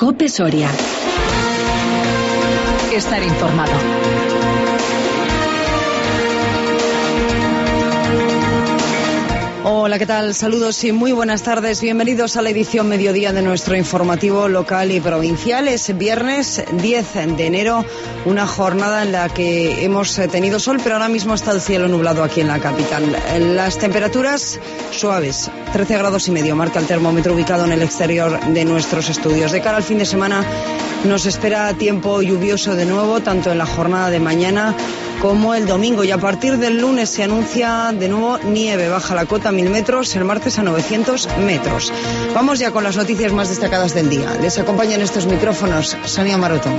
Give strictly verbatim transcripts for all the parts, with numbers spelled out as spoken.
COPE Soria. Estar informado. Hola, ¿qué tal? Saludos y muy buenas tardes. Bienvenidos a la edición mediodía de nuestro informativo local y provincial. Es viernes diez de enero, una jornada en la que hemos tenido sol, pero ahora mismo está el cielo nublado aquí en la capital. Las temperaturas suaves, trece grados y medio, marca el termómetro ubicado en el exterior de nuestros estudios. De cara al fin de semana nos espera tiempo lluvioso de nuevo, tanto en la jornada de mañana como el domingo, y a partir del lunes se anuncia de nuevo nieve. Baja la cota a mil metros, el martes a novecientos metros. Vamos ya con las noticias más destacadas del día. Les acompaña en estos micrófonos Sonia Maroto.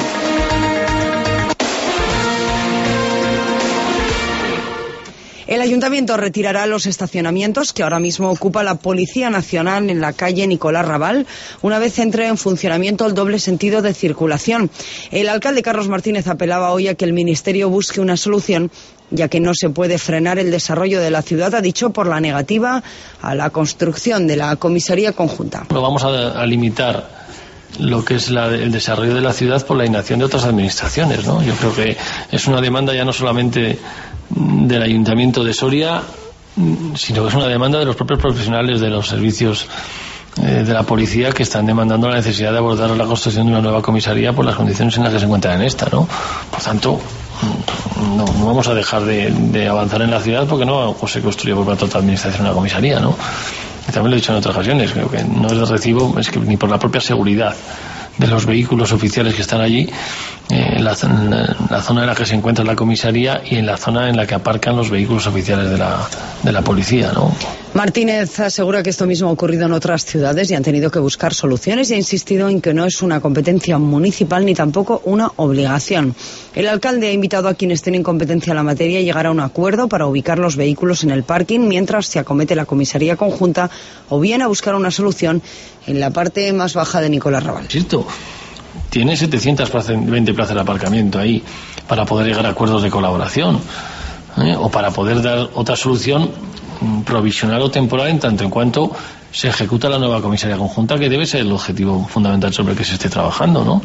El Ayuntamiento retirará los estacionamientos que ahora mismo ocupa la Policía Nacional en la calle Nicolás Raval, una vez entre en funcionamiento el doble sentido de circulación. El alcalde Carlos Martínez apelaba hoy a que el Ministerio busque una solución, ya que no se puede frenar el desarrollo de la ciudad, ha dicho, por la negativa a la construcción de la comisaría conjunta. Lo vamos a, a limitar lo que es la, el desarrollo de la ciudad por la inacción de otras administraciones, ¿no? Yo creo que es una demanda ya no solamente del Ayuntamiento de Soria, sino que es una demanda de los propios profesionales de los servicios eh, de la policía, que están demandando la necesidad de abordar la construcción de una nueva comisaría por las condiciones en las que se encuentran en esta, ¿no? Por tanto, no, no vamos a dejar de, de avanzar en la ciudad porque no se construye por parte de otra administración una comisaría, ¿no? Y también lo he dicho en otras ocasiones, creo que no es de recibo, es que ni por la propia seguridad de los vehículos oficiales que están allí, eh, en, la, en la zona en la que se encuentra la comisaría y en la zona en la que aparcan los vehículos oficiales de la, de la policía, ¿no? Martínez asegura que esto mismo ha ocurrido en otras ciudades y han tenido que buscar soluciones, y ha insistido en que no es una competencia municipal ni tampoco una obligación. El alcalde ha invitado a quienes tienen competencia en la materia a llegar a un acuerdo para ubicar los vehículos en el parking mientras se acomete la comisaría conjunta, o bien a buscar una solución en la parte más baja de Nicolás Raval. Cierto. Tiene setecientas veinte plazas de aparcamiento ahí para poder llegar a acuerdos de colaboración, ¿eh? O para poder dar otra solución provisional o temporal en tanto en cuanto se ejecuta la nueva comisaría conjunta, que debe ser el objetivo fundamental sobre el que se esté trabajando, ¿no?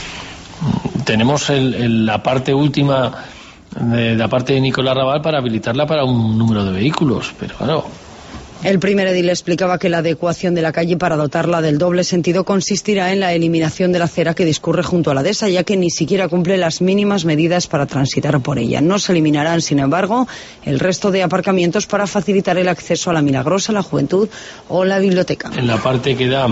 Tenemos el, el, la parte última de la parte de Nicolás Raval para habilitarla para un número de vehículos, pero claro. El primer edil explicaba que la adecuación de la calle para dotarla del doble sentido consistirá en la eliminación de la acera que discurre junto a la dehesa, ya que ni siquiera cumple las mínimas medidas para transitar por ella. No se eliminarán, sin embargo, el resto de aparcamientos para facilitar el acceso a la Milagrosa, la Juventud o la biblioteca. En la parte que da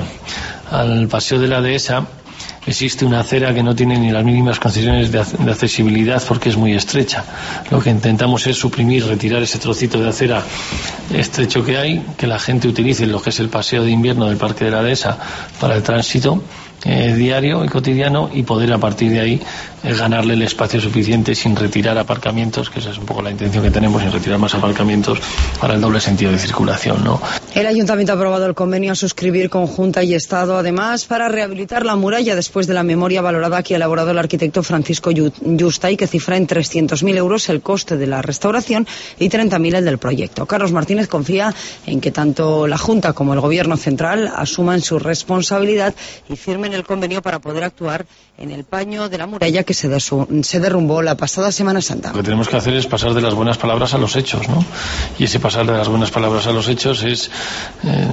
al paseo de la dehesa existe una acera que no tiene ni las mínimas condiciones de, de accesibilidad porque es muy estrecha. Lo que intentamos es suprimir, retirar ese trocito de acera estrecho que hay, que la gente utilice lo que es el paseo de invierno del Parque de la Dehesa para el tránsito eh, diario y cotidiano, y poder a partir de ahí eh, ganarle el espacio suficiente sin retirar aparcamientos, que esa es un poco la intención que tenemos, sin retirar más aparcamientos para el doble sentido de circulación, ¿no? El Ayuntamiento ha aprobado el convenio a suscribir con Junta y Estado, además, para rehabilitar la muralla después de la memoria valorada que ha elaborado el arquitecto Francisco Yustay, que cifra en trescientos mil euros el coste de la restauración y treinta mil el del proyecto. Carlos Martínez confía en que tanto la Junta como el Gobierno central asuman su responsabilidad y firmen el convenio para poder actuar en el paño de la muralla que se, se derrumbó la pasada Semana Santa. Lo que tenemos que hacer es pasar de las buenas palabras a los hechos, ¿no? Y ese pasar de las buenas palabras a los hechos es... Eh,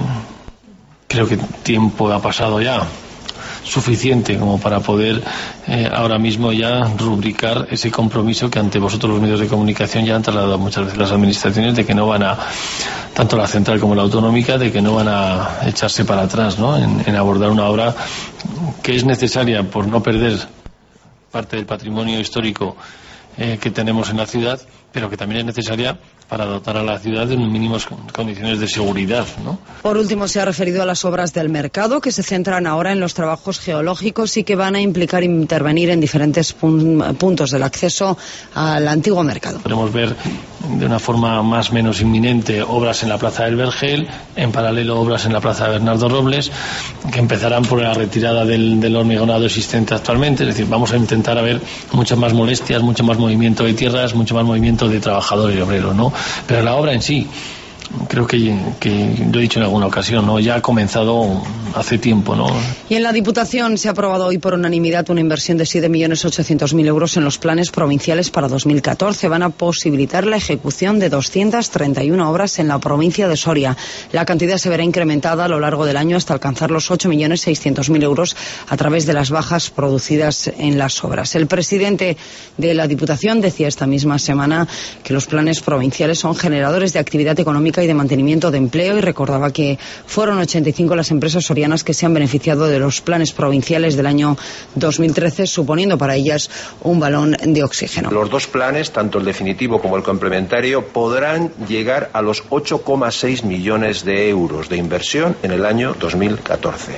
creo que tiempo ha pasado ya suficiente como para poder eh, ahora mismo ya rubricar ese compromiso que ante vosotros los medios de comunicación ya han trasladado muchas veces las administraciones, de que no van a, tanto la central como la autonómica, de que no van a echarse para atrás, ¿no? en, en abordar una obra que es necesaria por no perder parte del patrimonio histórico eh, que tenemos en la ciudad, pero que también es necesaria para dotar a la ciudad de mínimas condiciones de seguridad, ¿no? Por último, se ha referido a las obras del mercado, que se centran ahora en los trabajos geológicos y que van a implicar intervenir en diferentes pun- puntos del acceso al antiguo mercado. Podemos ver de una forma más o menos inminente obras en la Plaza del Vergel, en paralelo obras en la Plaza de Bernardo Robles, que empezarán por la retirada del, del hormigonado existente actualmente. Es decir, vamos a intentar a ver muchas más molestias, mucho más movimiento de tierras, mucho más movimiento de trabajador y obrero, ¿no? Pero la obra en sí creo que, que lo he dicho en alguna ocasión, ¿no? Ya ha comenzado hace tiempo, ¿no? Y en la Diputación se ha aprobado hoy por unanimidad una inversión de siete millones ochocientos mil euros en los planes provinciales para dos mil catorce. Van a posibilitar la ejecución de doscientas treinta y una obras en la provincia de Soria. La cantidad se verá incrementada a lo largo del año hasta alcanzar los ocho millones seiscientos mil euros a través de las bajas producidas en las obras. El presidente de la Diputación decía esta misma semana que los planes provinciales son generadores de actividad económica y de mantenimiento de empleo, y recordaba que fueron ochenta y cinco las empresas sorianas que se han beneficiado de los planes provinciales del año dos mil trece, suponiendo para ellas un balón de oxígeno. Los dos planes, tanto el definitivo como el complementario, podrán llegar a los ocho coma seis millones de euros de inversión en el año dos mil catorce,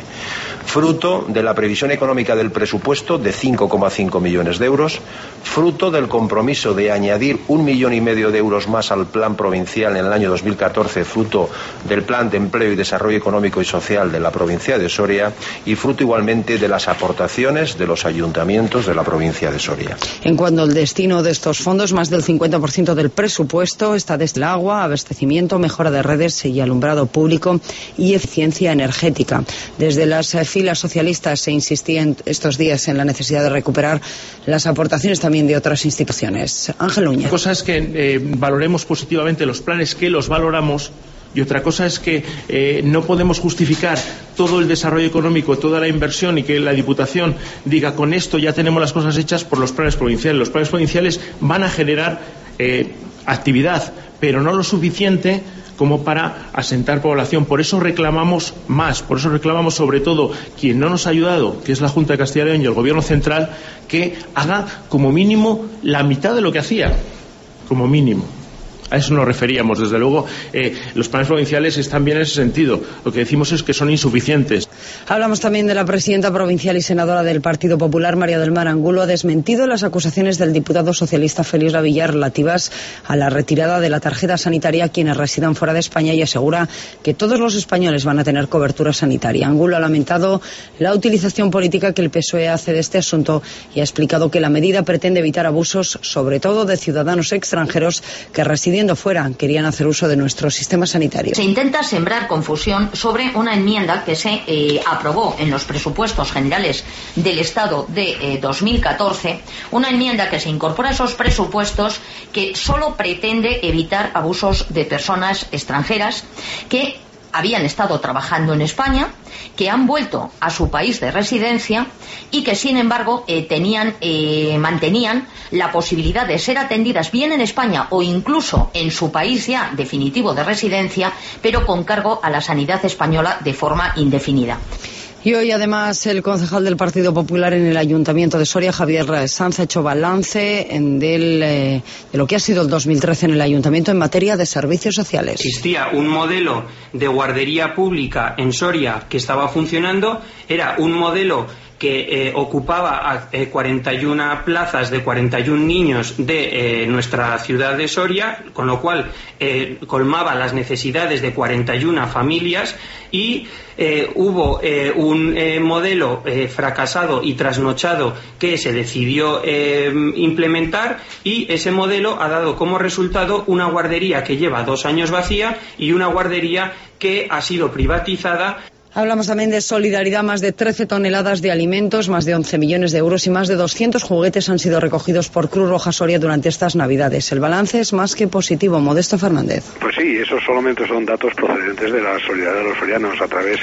fruto de la previsión económica del presupuesto de cinco coma cinco millones de euros, fruto del compromiso de añadir un millón y medio de euros más al plan provincial en el año dos mil catorce, fruto del plan de empleo y desarrollo económico y social de la provincia de Soria, y fruto igualmente de las aportaciones de los ayuntamientos de la provincia de Soria. En cuanto al destino de estos fondos, más del cincuenta por ciento del presupuesto está desde el agua, abastecimiento, mejora de redes y alumbrado público y eficiencia energética. Desde las filas socialistas se insistía en estos días en la necesidad de recuperar las aportaciones también de otras instituciones. Ángel Uña. Una cosa es que eh, valoremos positivamente los planes, que los valoramos, y otra cosa es que eh, no podemos justificar todo el desarrollo económico, toda la inversión, y que la Diputación diga con esto ya tenemos las cosas hechas por los planes provinciales. Los planes provinciales van a generar eh, actividad, pero no lo suficiente como para asentar población. Por eso reclamamos más, por eso reclamamos sobre todo quien no nos ha ayudado, que es la Junta de Castilla y León y el Gobierno Central, que haga como mínimo la mitad de lo que hacía, como mínimo. A eso nos referíamos. Desde luego, eh, los planes provinciales están bien en ese sentido. Lo que decimos es que son insuficientes. Hablamos también de la presidenta provincial y senadora del Partido Popular, María del Mar Angulo. Ha desmentido las acusaciones del diputado socialista Félix Lavillar relativas a la retirada de la tarjeta sanitaria a quienes residan fuera de España, y asegura que todos los españoles van a tener cobertura sanitaria. Angulo ha lamentado la utilización política que el P S O E hace de este asunto y ha explicado que la medida pretende evitar abusos, sobre todo de ciudadanos extranjeros que residen fuera querían hacer uso de nuestro sistema sanitario. Se intenta sembrar confusión sobre una enmienda que se eh, aprobó en los presupuestos generales del Estado de eh, dos mil catorce, una enmienda que se incorpora a esos presupuestos, que solo pretende evitar abusos de personas extranjeras que habían estado trabajando en España, que han vuelto a su país de residencia y que, sin embargo, eh, tenían, eh, mantenían la posibilidad de ser atendidas bien en España o incluso en su país ya definitivo de residencia, pero con cargo a la sanidad española de forma indefinida. Y hoy, además, el concejal del Partido Popular en el Ayuntamiento de Soria, Javier Sanz, ha hecho balance en del, eh, de lo que ha sido el dos mil trece en el Ayuntamiento en materia de servicios sociales. Existía un modelo de guardería pública en Soria que estaba funcionando, era un modelo que eh, ocupaba eh, cuarenta y una plazas de cuarenta y un niños de eh, nuestra ciudad de Soria, con lo cual eh, colmaba las necesidades de cuarenta y una familias, y eh, hubo eh, un eh, modelo eh, fracasado y trasnochado que se decidió eh, implementar, y ese modelo ha dado como resultado una guardería que lleva dos años vacía y una guardería que ha sido privatizada. Hablamos también de solidaridad. Más de trece toneladas de alimentos, más de once millones de euros y más de doscientos juguetes han sido recogidos por Cruz Roja Soria durante estas Navidades. El balance es más que positivo. Modesto Fernández. Pues sí, esos solamente son datos procedentes de la solidaridad de los sorianos a través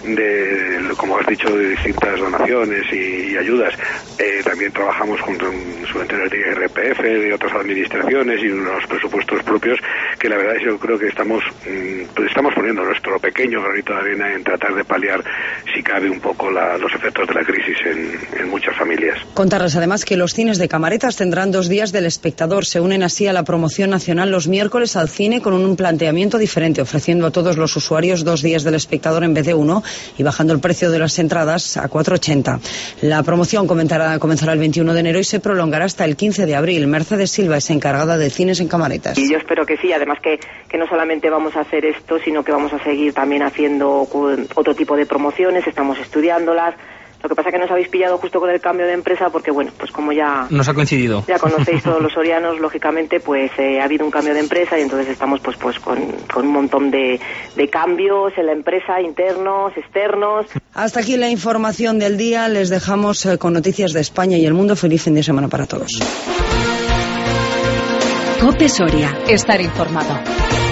de, como has dicho, de distintas donaciones y, y ayudas. Eh, también trabajamos junto con subvenciones de I R P F, de otras administraciones y unos presupuestos propios que la verdad es yo creo que estamos, pues estamos poniendo nuestro pequeño granito de arena en tratar de de paliar, si cabe, un poco la, los efectos de la crisis en, en muchas familias. Contarles además que los cines de Camaretas tendrán dos días del espectador. Se unen así a la promoción nacional los miércoles al cine con un planteamiento diferente, ofreciendo a todos los usuarios dos días del espectador en vez de uno y bajando el precio de las entradas a cuatro ochenta. La promoción comenzará, comenzará el veintiuno de enero y se prolongará hasta el quince de abril. Mercedes Silva es encargada de cines en Camaretas. Y yo espero que sí, además que, que no solamente vamos a hacer esto, sino que vamos a seguir también haciendo otro tipo de promociones, estamos estudiándolas, Lo que pasa es que nos habéis pillado justo con el cambio de empresa porque, bueno, pues como ya... Nos ha coincidido. Ya conocéis todos los sorianos, lógicamente, pues eh, ha habido un cambio de empresa y entonces estamos pues pues con, con un montón de, de cambios en la empresa, internos, externos. Hasta aquí la información del día. Les dejamos eh, con noticias de España y el mundo. Feliz fin de semana para todos. COPE Soria. Estar informado.